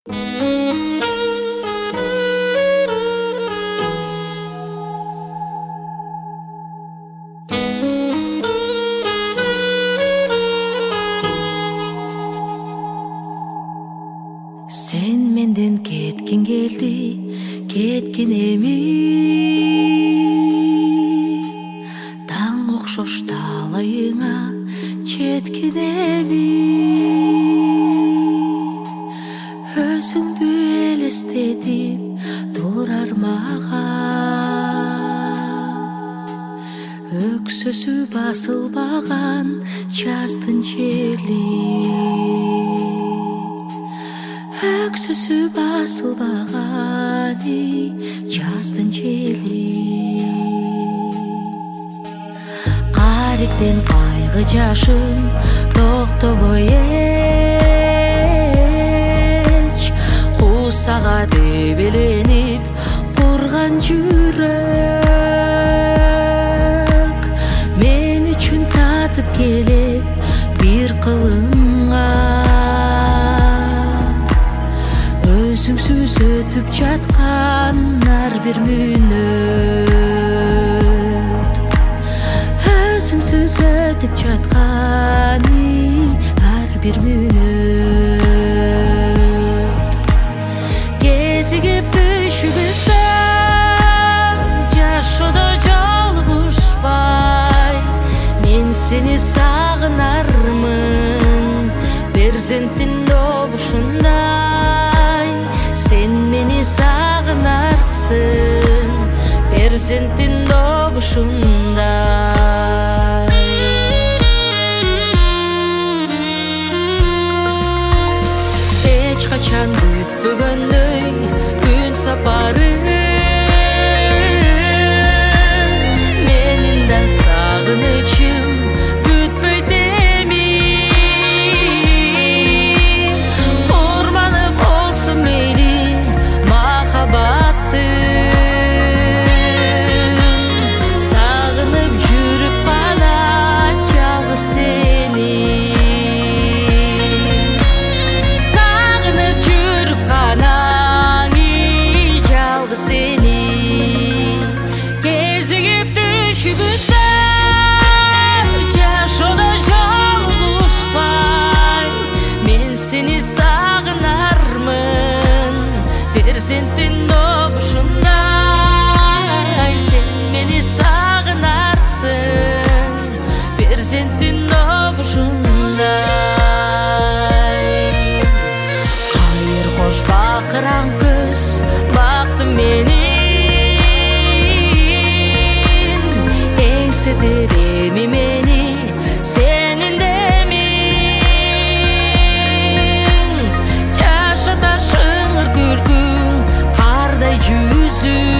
Sen menden ketkin geldi, ketkin эми. Таң окшош талайыңа четкин эми. Өзүңдү элестетип турар мага. Өксөсү басылбаган жаздын жели. Өксөсү басылбаганы жаздын жели. Кариктен кайгы жашын токтобой эч. Куусага дебеленип курган жүрөк. Мен үчүн татып келет бир кылыңа. Өзүңсүз өтүп жаткан ар бир мүнөт. Өзүңсүз өтүп жатканы ар бир мүнөт. Кезигип түшүбүздөн жашоодо жалгышпай. Мен сени сагынармын перзенттин добушундай. Sen meni sağınarsın perzentin doğuşunday. Hiç kaçan bütbөгөндөй gün saparı. Menin de sağınычым бүтпөйт эми. Kurbanı bolsun meyli сагынып жүрүп кала жалгыз сени. Сагынып жүрүп кала жалгыз сени. Кезигип түшүбүздөн жашоодо жалгышпай. Мен сени сагынармын перзенттин добушундай. Sen meni sağınarsın perzentin doğuşunday. Kayır koş bakıran göz baktım menin. Engsederimi meni senin demin. Yaşatar şığır gülgün karday yüzü.